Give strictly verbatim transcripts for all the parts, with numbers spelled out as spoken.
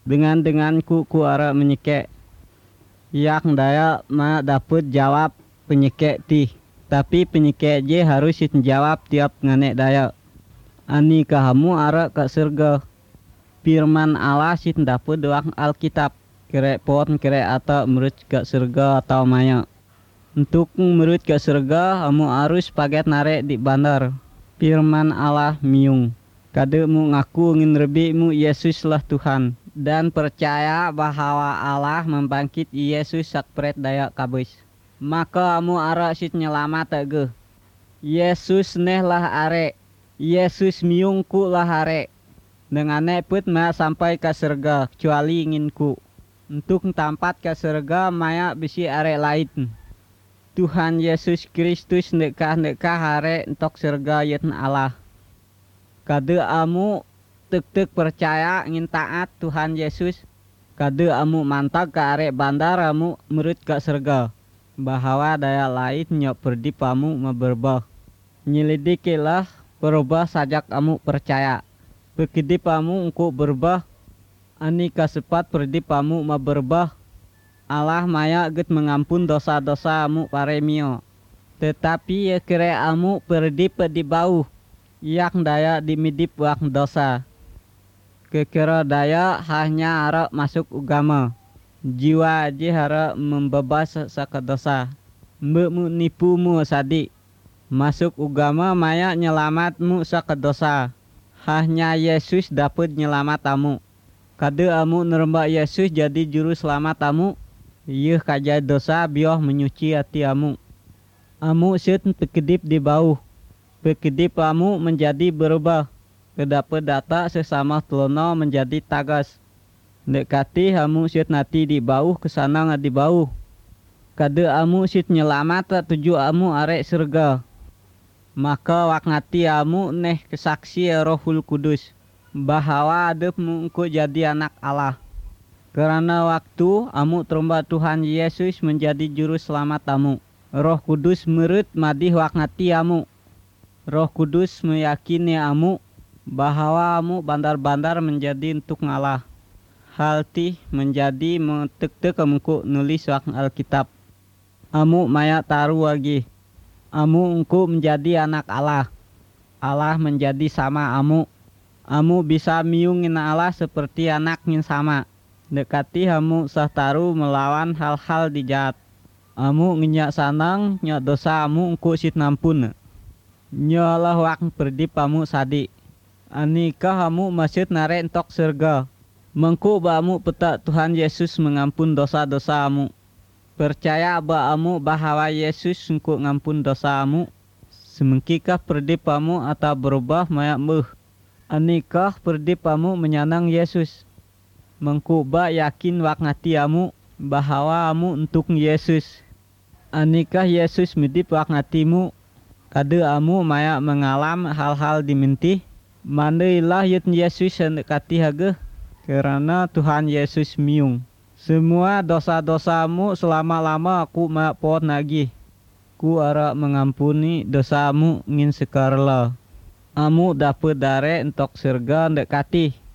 Dengan denganku ku ara menyekek. Yak daya ma dapat jawab penyekek ti. Tapi penyekek je harus jawab tiap nganek daya. Ani kahamu ara ke surga. Firman Allah sit dapat doang Alkitab. Kerek pon kerek atau menurut ke surga atau maya. Untuk menurut ke surga, kamu harus paket narek di bandar. Firman Allah miung. Kade mu ngaku ngin rebi mu Yesus lah Tuhan. Dan percaya bahwa Allah membangkit Yesus sakpret daya kabus. Maka kamu ara sit nyelamat age. Yesus neh lah are. Yesus miungku lah are. Dengan put ma sampai ke surga kecuali inginku. Untuk tempat ke surga maya bisi are lain. Tuhan Yesus Kristus nekah-nekah hare entok surga yetna Allah. Kade amu tek-tek percaya ingin taat Tuhan Yesus. Kade amu mantap ke are bandar amu menurut ke surga. Bahwa daya lain nyok perdip amu meberbah. Nyelidikilah berubah sajak amu percaya. Pekedip amu engkau berbah. Ani kasepat perdip amu meberbah. Allah maya get mengampun dosa-dosa amu paremio. Tetapi ya kira amu perdip di bau. Yak daya dimidip wak dosa. Kekira daya hanya harap masuk agama. Jiwa aja harap membebas saka dosa. Mbemu nipumu sadi. Masuk agama maya nyelamatmu saka dosa. Hanya Yesus dapat nyelamat amu. Kade amu nerima Yesus jadi juru selamat amu. Iya kaja dosa bioh menyuci hati amu. Amu sit pekedip di bau. Pekedip amu menjadi berubah. Kedapat data sesama telono menjadi tagas. Dekati amu sit nati di bau kesana nggak di bau. Kade amu sit nyelamat tuju amu arek surga. Maka wak ngati amu neh kesaksi Rohul Kudus. Bahwa adepmu engkau jadi anak Allah. Karena waktu amu terumba Tuhan Yesus menjadi juru selamat amu. Roh Kudus merut madih waknati amu. Roh Kudus meyakini amu bahwa amu bandar-bandar menjadi untuk ngalah. Hal ti menjadi mentek-tek amku nulis wak Alkitab. Amu maya taru lagi. Amu engkau menjadi anak Allah. Allah menjadi sama amu. Amu bisa miungin Allah seperti anaknya sama. Dekati hamu sahtaru melawan hal-hal dijat. Amu ngenyak sanang nyak dosa amu engku sit nampun. Nyalah wak perdip amu sadi. Anikah hamu masjid nare entok surga. Mengku ba amu peta Tuhan Yesus mengampun dosa-dosa amu. Percaya ba amu bahwa Yesus engku ngampun dosa amu. Semengkikah perdip amu atau berubah maya meh. Anikah perdip amu menyanang Yesus. Mengkuba yakin wak ngati amu bahwa amu untuk Yesus. Anikah Yesus midip wak ngatimu. Kade amu maya mengalam hal-hal diminti. Mandailah yut Yesus dekati hage. Karena Tuhan Yesus miung. Semua dosa-dosamu selama-lama aku mak pot nagih. Ku ara mengampuni dosamu ngin sekarla. Amu dapat dare entok surga dekati.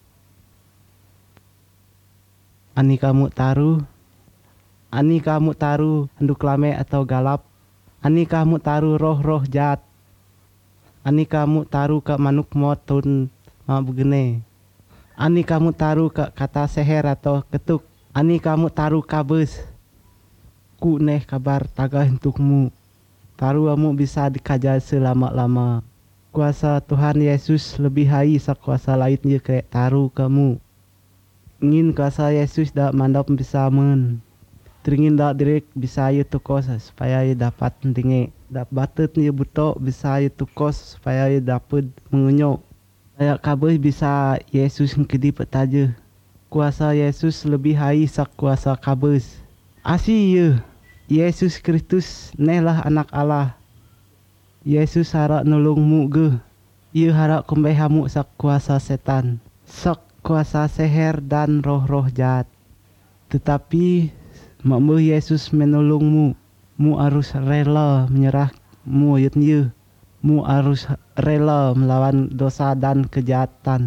Ani kamu taruh, ani kamu taruh handuk lame atau galap, ani kamu taruh roh-roh jahat, ani kamu taruh ke manuk motun ma begene, ani kamu taruh ke kata seher atau ketuk, ani kamu taruh kabus, ku neh kabar taga untukmu, taruh kamu bisa dikajar selama-lama. Kuasa Tuhan Yesus lebih hai sakuasa lainnya kayak taruh kamu. Ingin kuasa Yesus dak mandap bisa men. Teringin dak direk bisa yu tukos supaya yu dapat tinggi. Dak batet yu buto bisa yu tukos supaya yu dapat mengunyok. Kayak kabeh bisa Yesus ngkedi petaje. Kuasa Yesus lebih hai sak kuasa kabeh. Asi yu. Yesus Kristus nehlah anak Allah. Yesus harap nolongmu ge. Yu harap kembali hamu sak kuasa setan. Sak kuasa seher dan roh-roh jahat. Tetapi makmu Yesus menolongmu. Mu harus rela menyerahmu yutnya. Mu harus rela melawan dosa dan kejahatan.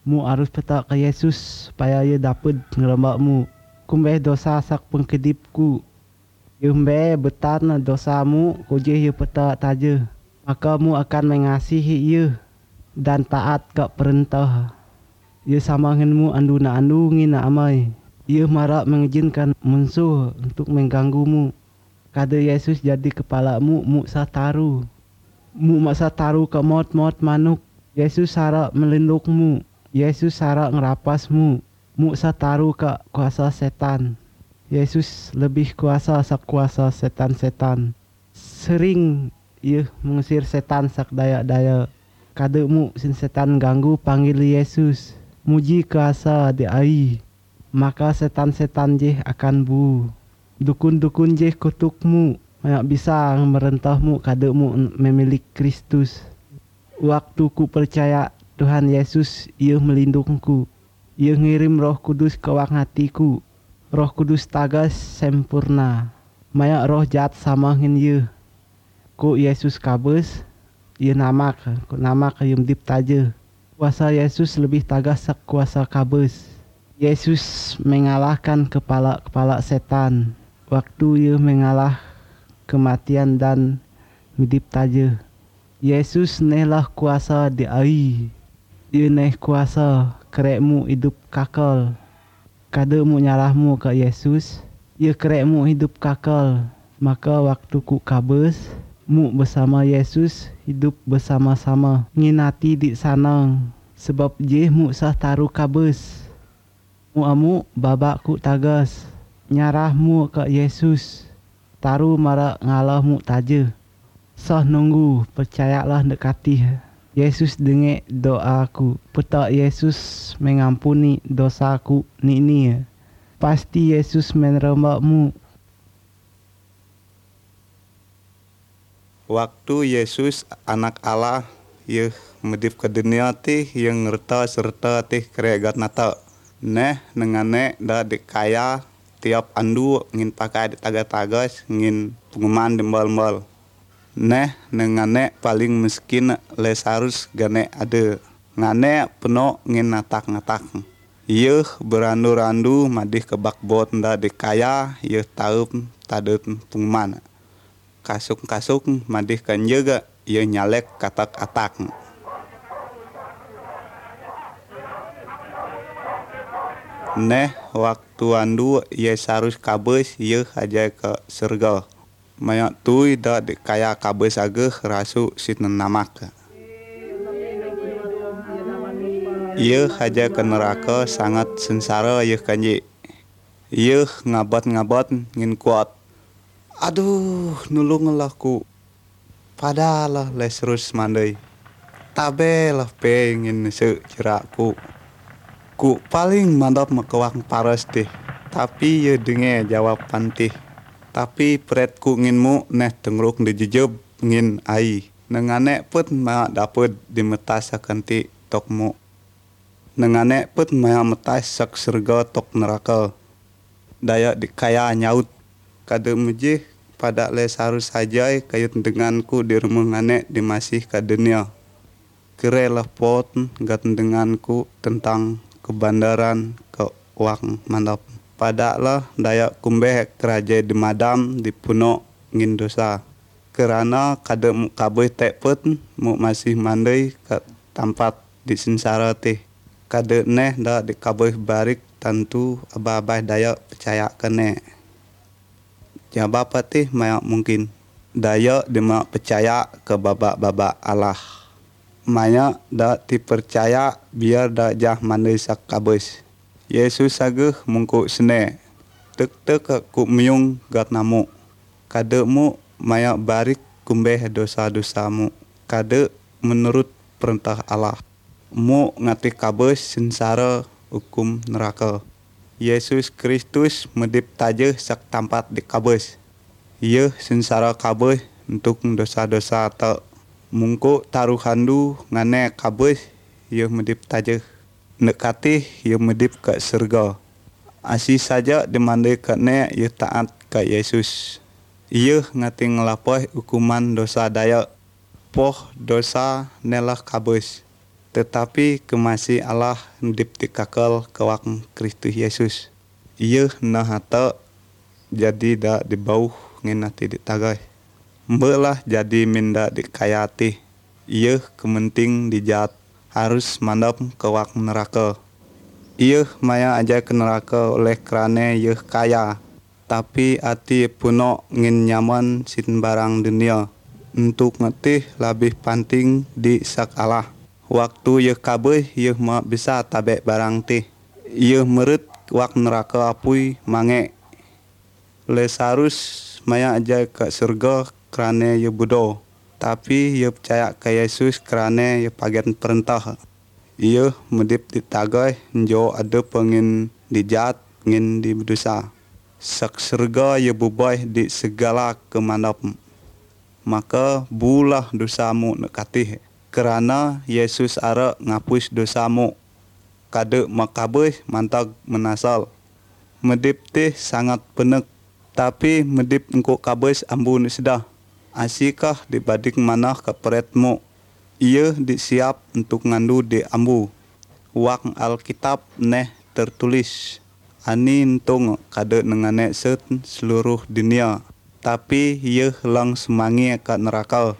Mu harus petak ke Yesus supaya ia dapat ngerembak mu. Kumbeh dosa sak pengkedipku. Yumbe betan dosamu kujih ia petak taja. Maka mu akan mengasihi ia dan taat ke perintah. Ia sama denganmu andu na andu ngina amai. Ia marak mengizinkan musuh untuk mengganggumu. Kada Yesus jadi kepala mu, mu sataru. Mu masa taru ke mot-mot manuk. Yesus harap melindungmu. Yesus harap ngerapasmu. Mu sataru ke kuasa setan. Yesus lebih kuasa sak kuasa setan-setan. Sering ia mengusir setan sak daya-daya. Kada mu sin setan ganggu panggil Yesus. Muji kuasa di ai. Maka setan-setan jeh akan bu. Dukun-dukun jeh kutukmu. Banyak bisa merentahmu kada mu memiliki Kristus. Waktu ku percaya Tuhan Yesus, ia melindungku. Ia ngirim Roh Kudus ke wang hatiku. Roh Kudus tagas sempurna. Banyak roh jahat sama dengan ia. Ku Yesus kabus, ia namak. Ku namak ia mdip taja. Kuasa Yesus lebih tagas sak kuasa kabus. Yesus mengalahkan kepala-kepala setan. Waktu ia mengalah kematian dan midip taja. Yesus nehlah kuasa di ai. Ia neh kuasa kerekmu hidup kakal. Kada mu nyalahmu ke Yesus. Ia kerekmu hidup kakal. Maka waktu ku kabus, mu bersama Yesus hidup bersama-sama. Nginati di sana. Sebab je mu sah taruh kabus. Mu amu babakku tagas. Nyarahmu ke Yesus. Taruh marak ngalahmu taja. Sah nunggu, percayalah dekati. Yesus dengek doaku. Petak Yesus mengampuni dosaku ni ni. Pasti Yesus menerimbamu. Waktu Yesus anak Allah, ia medip ke dunia tih yang ngerta serta tih keregat nata. Neh nengane da dikaya tiap andu ngin pakai di taga-tagas ngin pengumuman di mal-mal. Neh nengane paling miskin lesarus gane ada. Ngane penuh ngin natak-natak. Ia berandu-randu madih ke bakbot da dikaya ia tahu tadet pengumuman. Kasuk-kasuk madih kan juga ia nyalek katak-atak. Neh waktu andu ia sarus kabus ia aja ke surga. Mayak tui da kaya kabus ageh rasu sit namak. Ia aja ke neraka sangat sengsara ia kanji. Ia ngabat-ngabat ngin kuat. Aduh nulunglah ku. Padalah lesrus mandai. Tabelah pengen se cerakku. Ku paling mandap makawang paras teh. Tapi ye denge jawab pantih. Tapi peretku nginmu neh tengruk dijejeb ngin ai. Nengane put ma dapet dimetas sakanti tokmu. Nengane put ma metas sak surga tok neraka. Daya dikaya nyaut. Kada mejih pada les harus saja kayut denganku di rumah ngane di masih ke dunia. Kerelah pot gat denganku tentang kebandaran ke uang mandap. Padahal daya kumbeh keraja di madam di puno ngin dosa. Kerana kada kabeh tepet mu masih mandai ke tempat di sengsara teh. Kada neh da di kabeh barik tentu abah-abah daya percaya kene. Jawab patih maya mungkin. Daya dema percaya ke babak-babak Allah. Maya da dipercaya biar da jah mandai sak kabus. Yesus ageh mungku sene. Tek-tek ku miung gat namu. Kada mu maya barik kumbeh dosa-dosamu. Kada menurut perintah Allah. Mu ngati kabus sengsara hukum neraka. Yesus Kristus medip taja sak tempat di kabus. Ia sengsara kabus untuk dosa-dosa tak. Mungku taruh handu ngane kabus ia medip taja. Nekati ia medip ke surga. Asih saja dimandai kene ia taat ke Yesus. Ia ngati ngelapah hukuman dosa daya. Poh dosa nelah kabus. tetapi kemasih Allah ndip dikakal kawak Kristus Yesus. Ieu na hata jadi da dibauh ngenati ditagay. Mbelah jadi minda dikayati. Ieu kementing dijat harus mandap kawak neraka. Ieu maya aja ke neraka oleh kerane ieu kaya. Tapi ati puno ngin nyaman sin barang dunia. Untuk ngetih lebih penting di sak Allah. Waktu ieu kabeh ieu ma bisa tabe barang tih. Ieu meureut wak neraka apui mange. Le sarus maya aja ke surga kerane ieu budo. Tapi ieu percaya ke Yesus kerane ieu pagen perintah. Ieu medip ditagay njo ada pengin dijat ngin di berdosa. Sak surga ieu bubay di segala kemanap. Maka bulah dosamu nekatih. Kerana Yesus ara ngapus dosamu. Kade makabeh mantag menasal. Medip teh sangat penek. Tapi medip engko kabes ambu sedah. Asikah dibanding manah keperetmu. Ia disiap untuk ngandu di ambu. Wak Alkitab neh tertulis. Ani entung kade nengane set seluruh dunia. Tapi ia lang semangi ke neraka.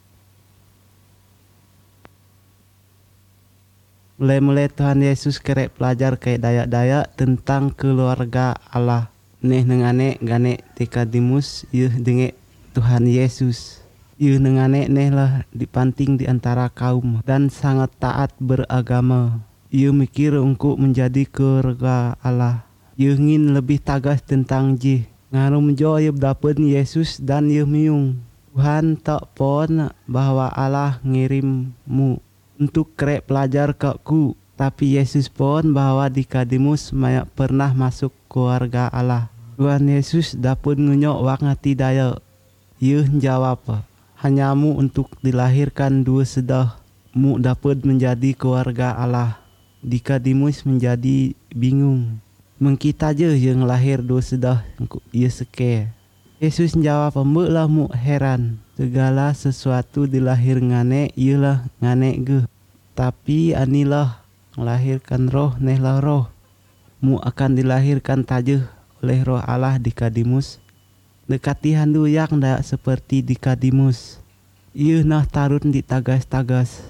Mulai-mulai Tuhan Yesus kerek pelajar kayak daya-daya tentang keluarga Allah. Neh nengane gane Nikodemus ieu denge Tuhan Yesus. Ieu nengane neh lah dipanting di antara kaum dan sangat taat beragama. Ieu mikir untuk menjadi keluarga Allah. Ieu ingin lebih tagas tentang jih. Ngarum jo ieu dapat Yesus dan ieu miung. Tuhan tak pon bahwa Allah ngirimmu untuk kerek pelajar ke ku. Tapi Yesus pun bahwa Nikodemus maya pernah masuk keluarga Allah. Tuhan Yesus dapat ngunyok wak ngati daya. Ieu jawab, hanyamu untuk dilahirkan dua sedah. Mu dapat menjadi keluarga Allah. Nikodemus menjadi bingung. Mengkita je yang lahir dua sedah ieu seke. Yesus jawab, mbeklah mu heran. Segala sesuatu dilahir ngane ialah ngane ge. Tapi anilah melahirkan roh nehlah roh. Mu akan dilahirkan tajeh oleh roh Allah Nikodemus. Dekati handu yang dak seperti Nikodemus. Ieu nah tarun di tagas-tagas.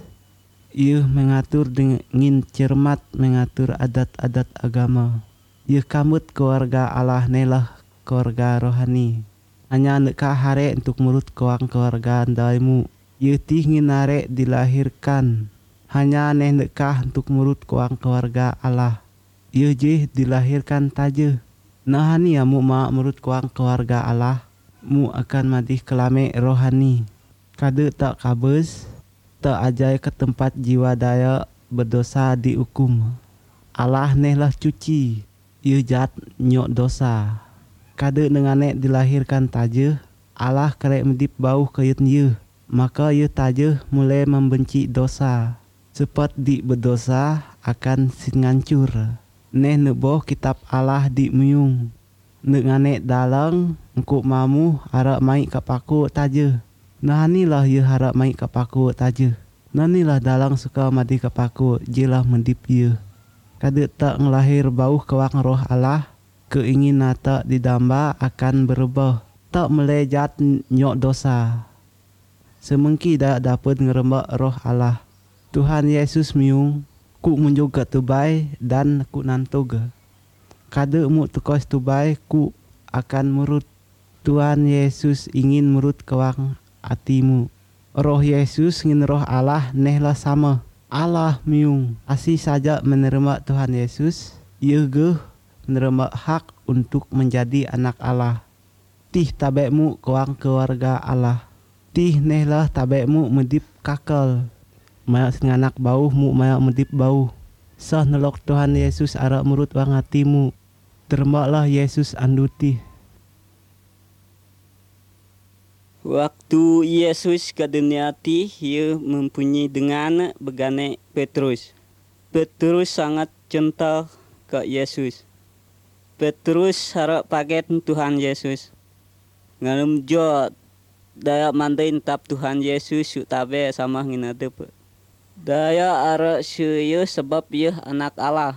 Ieu mengatur dengan cermat mengatur adat-adat agama. Ieu kamut keluarga Allah nelah keluarga rohani. Hanya nekah hare untuk mulut kawang keluarga andaimu. Ieu tih nginare dilahirkan. Hanya neh nekah untuk mulut kawang keluarga Allah. Ieu jih dilahirkan taje. Nahani amu ma mulut kawang keluarga Allah. Mu akan madih kelame rohani. Kade tak kabes. Tak ajai ke tempat jiwa daya berdosa dihukum. Allah nehlah cuci. Ieu jat nyok dosa. Kade nengane dilahirkan taje. Allah kerek medip bau kayut ieu. Maka ieu taje mulai membenci dosa. Cepat di berdosa akan sin ngancur. Neh neboh kitab Allah di muyung. Nengane dalang engkau mamu harap mai kapaku taje. Nahanilah ieu harap mai kapaku taje. Nanilah dalang suka madi kapaku jilah mendip ieu. Kade tak ngelahir bau kawak roh Allah. Keinginan tak didamba akan berubah. Tak melejat nyok dosa. Semengki dak dapat ngerembak roh Allah. Tuhan Yesus miung. Ku menjoga tubai dan ku nantoga. Kade mu tukos tubai ku akan murut. Tuhan Yesus ingin murut kawang atimu. Roh Yesus ngin roh Allah nehlah sama. Allah miung asih saja menerima Tuhan Yesus. Ieu geuh menerima hak untuk menjadi anak Allah. Tih tabekmu kawang keluarga Allah. Tih nehlah tabekmu medip kakal. Maya nganak bau mu maya medip bau. Sah nelok Tuhan Yesus ara murut wang hatimu. Terimalah Yesus anduti. Waktu Yesus ke dunia ti, ia mempunyai dengan begane Petrus. Petrus sangat cinta ke Yesus. Petrus harap paket Tuhan Yesus. Ngalum jo daya mandain tap Tuhan Yesus yuk tabe sama ngina depe. Daya ara seuyeus sebab ieu anak Allah.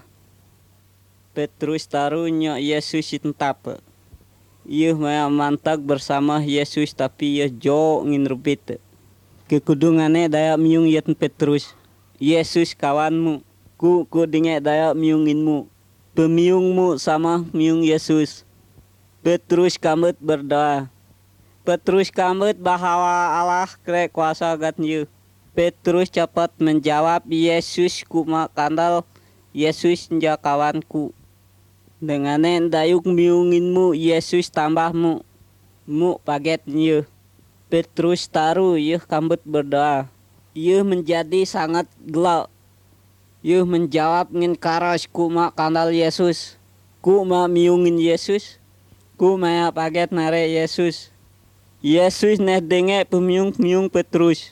Petrus taru nya Yesus intap. Ieu maya mantag bersama Yesus tapi ieu jo ngin rubit. Kekudungane daya miung ieu Petrus. Yesus kawanmu, ku ku dinge daya miunginmu. Pemiungmu sama miung Yesus. Petrus kamut berdoa. Petrus kamut bahawa Allah kre kuasa gat ieu. Petrus cepat menjawab, Yesus ku makandal, Yesus nja kawanku. Dengane dayuk miunginmu, Yesus tambahmu, mu paget ieu. Petrus taru ieu kambut berdoa. Ieu menjadi sangat gelap. Ieu menjawab ngin karas ku makandal Yesus. Ku ma miungin Yesus. Ku maya paget nare Yesus. Yesus neh denge pemiung-miung Petrus.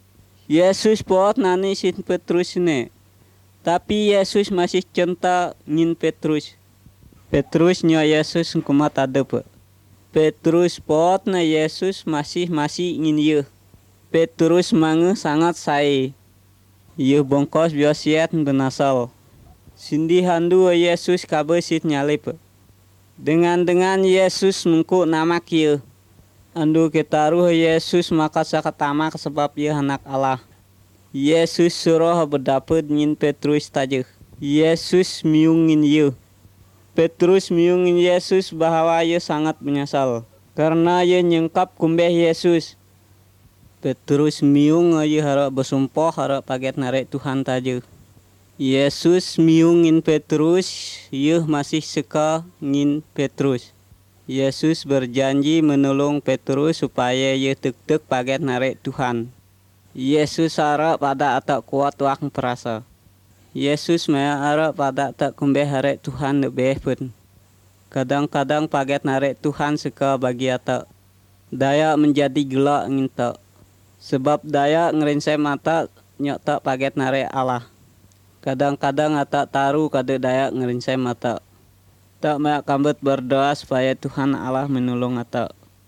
Yesus pot nani sin Petrus ne. Tapi Yesus masih cinta ngin Petrus. Petrus nya Yesus kumat adep. Petrus pot na Yesus masih masih ngin ieu. Petrus mange sangat sae. Ieu bongkos biosiat benasal. Sindi handu Yesus kabesit nyalip. Dengan-dengan Yesus mengku namak ieu. Andu kitaruh Yesus maka sakatamak sebab ieu anak Allah. Yesus suruh berdapet ngin Petrus tajeuh. Yesus miungin ieu. Petrus miungin Yesus bahwa ieu sangat menyesal. Karena ieu nyengkap kumbeh Yesus. Petrus miung ieu hara besumpah hara paget nare Tuhan tajeuh. Yesus miungin Petrus, ieu masih seka ngin Petrus. Yesus berjanji menolong Petrus supaya ia tek-tek paget narik Tuhan. Yesus harap pada atak kuat wak perasa. Yesus maya harap pada tak kumbeh harap Tuhan lebih pun. Kadang-kadang paget narik Tuhan seka bagi atak. Daya menjadi gelak nginta. Sebab daya ngerinsai mata nyok tak paget narik Allah. Kadang-kadang atak taru kada daya ngerinsai mata. Tak maya kambut berdoa supaya Tuhan Allah menolong atak.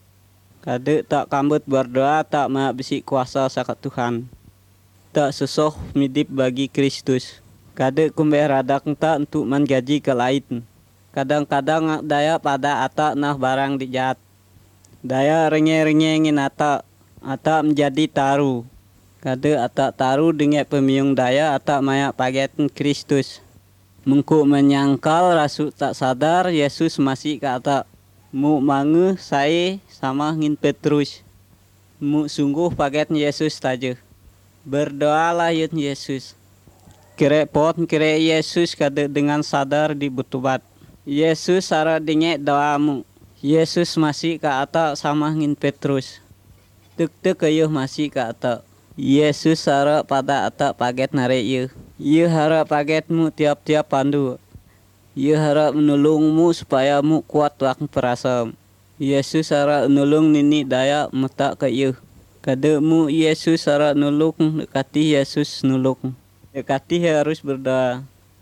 Kade tak kambut berdoa tak maya bisi kuasa sakat Tuhan. Tak sesoh midip bagi Kristus. Kade kumbe radak tak untuk mengaji ke lain. Kadang-kadang daya pada atak nah barang dijat. Daya renge-renge ngin atak. Atak menjadi taru. Kade atak taru dengan pemiung daya atak maya pagetin Kristus. Mengku menyangkal rasu tak sadar Yesus masih kata mu mange saya sama ngin Petrus. Mu sungguh paget Yesus tajeuh. Berdoalah yun Yesus. Kire pot kire Yesus kada dengan sadar dibutubat. Yesus sara dinge doamu. Yesus masih kata sama ngin Petrus. Tek-tek ayuh masih kata. Yesus sara pada atak paget nare ieu. Ieu harap pagetmu tiap-tiap pandu. Ieu harap menolongmu supaya mu kuat wak perasa. Yesus harap nolong nini daya mata ke ieu. Kademu Yesus harap nolong dekati Yesus nolong. Dekati harus berdoa.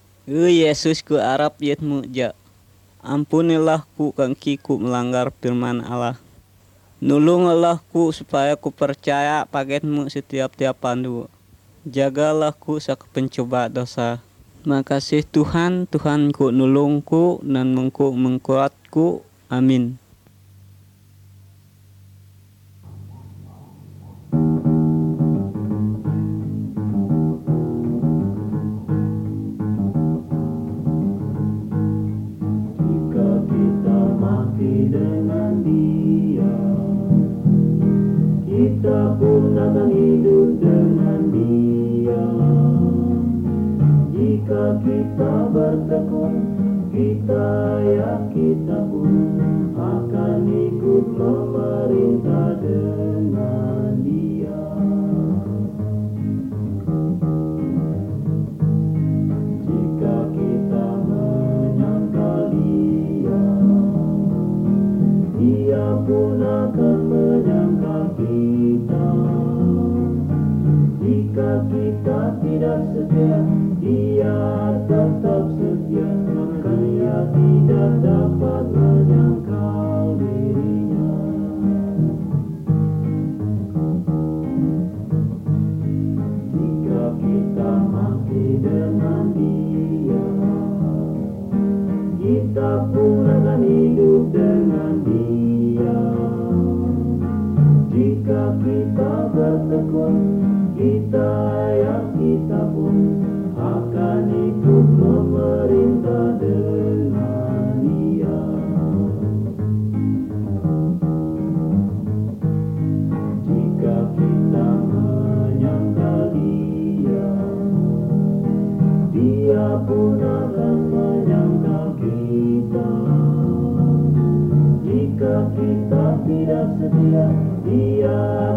E Yesus ku arap yetmu ja. Ampunilah ku kangki ku melanggar firman Allah. Nolonglah ku supaya ku percaya pagetmu setiap-tiap pandu. Jagalah ku sak pencoba dosa. Makasih Tuhan, Tuhan ku nulungku dan mengku mengkuatku. Amin. Jika kita mati dengan Dia, kita pun akan hidup dengan Dia. Jika kita bertekun, kita ya kita pun akan ikut memerintah dengan Dia. Jika kita menyangkal Dia, Dia pun akan menyangkal kita. Jika kita tidak setia, Dia tetap setia, maka Dia tidak dapat menyangkal dirinya. Jika kita kita pun akan hidup dengan Dia. Jika kita bertekun, kita yang kita pun akan ikut memerintah dengan Dia. Jika kita menyangkal Dia, Dia pun akan menyangkal kita. Jika kita tidak setia, Dia